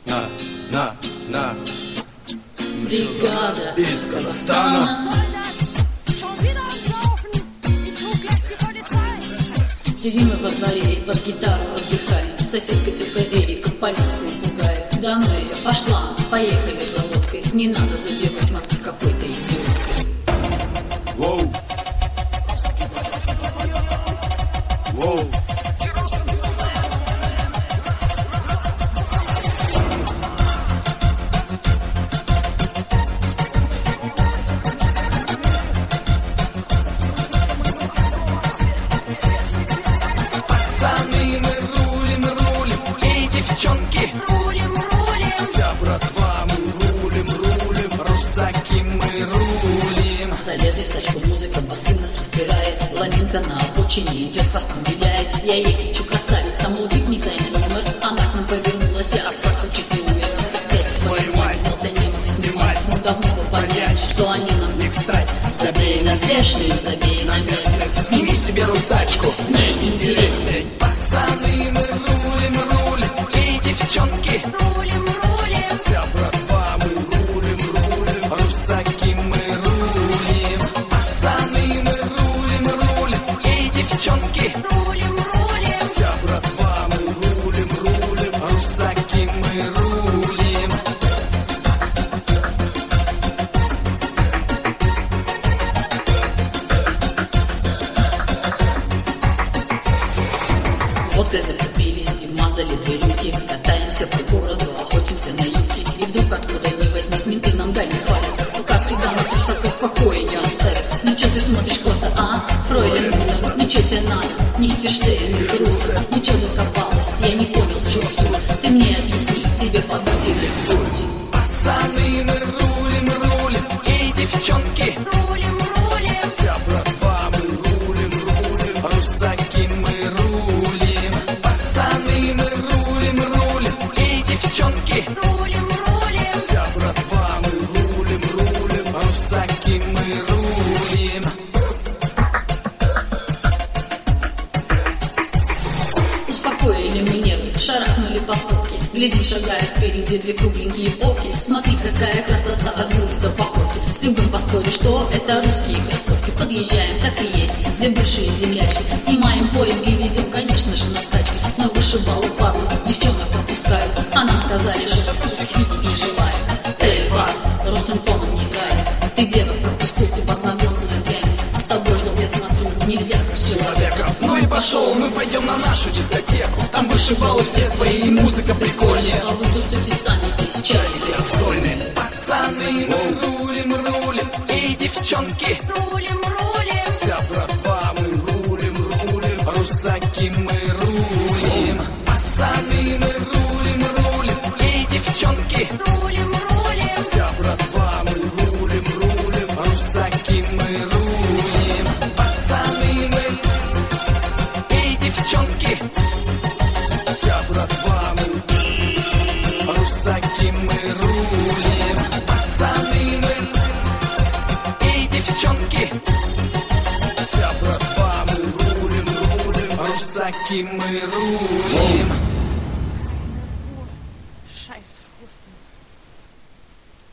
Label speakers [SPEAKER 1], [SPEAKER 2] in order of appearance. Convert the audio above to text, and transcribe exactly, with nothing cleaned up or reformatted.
[SPEAKER 1] на, на, на.
[SPEAKER 2] Бригада из Казахстана. Сидим мы во дворе и под гитару отдыхаем. Соседка тетка Эрика полиции пугает. Да ну ее, пошла, поехали за водкой. Не надо забивать мозги какой-то идиоткой.
[SPEAKER 1] Воу. Воу.
[SPEAKER 3] Пацаны, мы рулим, рулим, и девчонки рулим, рулим. Вся братва, мы рулим, рулим, русаки, мы рулим.
[SPEAKER 2] Залезли в тачку, музыка, басы нас распирает. Блондинка на обочине идет, хвостом виляет. Я ей кричу: красавица, мол, гибни тайный номер. Она к нам повернулась, я от страха чуть не умер. Опять твою мать взялся немок снимать. Ну давно бы понять, что они нам не кстати. Забей на здешних, забей на местных.
[SPEAKER 3] Сними себе русачку,
[SPEAKER 2] С ней интересный.
[SPEAKER 3] Пацаны, мы рулим, рулим, и девчонки рулим, рулим. Вся братва, мы рулим, рулим, русаки, мы рулим. Пацаны, мы рулим, рулим, и девчонки рулим, рулим. Вся братва, мы рулим, рулим, русаки, мы рулим.
[SPEAKER 2] Водкой закупились и вмазали две рюмки. Катаемся по городу, охотимся на юбки. И вдруг откуда ни возьмись, менты нам дали фарик. Ну как всегда нас русаков в покое не оставят. Ну чё ты смотришь косо, а? Фройлен мусор, ну чё тебе надо? Нихферштейн и трусов, ну чё докопалась? Я не понял, в чём суть. Ты мне объясни, тебе подуть или вдуть.
[SPEAKER 3] Пацаны, мы рулим, рулим, и девчонки рулим, рулим. Вся братва, мы рулим, рулим, русаки, мы рулим. Пацаны, мы рулим, рулим, и девчонки рулим, рулим. Вся братва, мы рулим, рулим, русаки, мы рулим.
[SPEAKER 2] Успокоили мы нервы, шарахнули по стопке. Глядим, шагает впереди две кругленькие попки. Смотри, какая красота от груди до походки. С любым поспорю, что это русские красотки. Подъезжаем, так и есть, две бывшие землячки. Снимаем, поем и везем, конечно же, на скачке. На вышибалу пару девчонок пропускают. А нам сказали, что их видеть не желают. Эй, вас, Росинкоман не играет. Ты девок пропустил, ты подноготную дрянь. С тобой, что я смотрю, нельзя как с человеком.
[SPEAKER 3] Ну и пошел, мы пойдем на нашу дискотеку. Там вышибалы все свои, и музыка прикольнее.
[SPEAKER 2] А вы тусуйте сами здесь, чарики отстойные.
[SPEAKER 3] Пацаны, мы рулим, рулим, и девчонки рулим, рулим. Вся братва, мы рулим, рулим, русаки, мы рулим. Пацаны, мы рулим, рулим, и девчонки рулим, рулим. Вся братва, мы рулим, рулим, русаки, мы рулим. Пацаны, мы и девчонки. Вся братва, мы русаки, мы рулим. Пацаны, мы и девчонки. Вся братва, мы рулим, рулим, русаки, мы рулим.